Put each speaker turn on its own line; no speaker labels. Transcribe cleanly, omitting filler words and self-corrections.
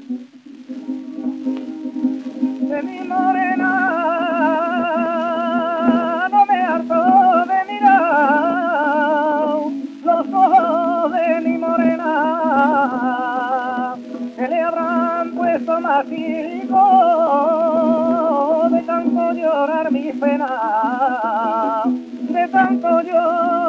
De mi morena no me harto de mirar los ojos de mi morena, que le habrán puesto más circo de tanto llorar mi pena, de tanto llorar.